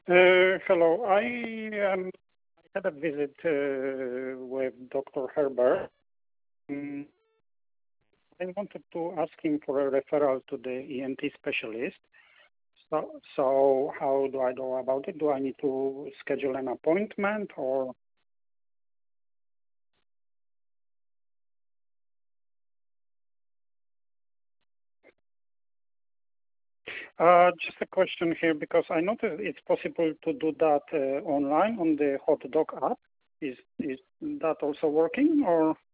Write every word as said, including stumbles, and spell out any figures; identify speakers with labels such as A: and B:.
A: Uh, hello. I um, I had a visit uh, with Doctor Herbert. Mm, I wanted to ask him for a referral to the E N T specialist. So, so how do I go about it? Do I need to schedule an appointment or? Uh, just a question here because I noticed it's possible to do that uh, online on the HotDoc app. Is is that also working or?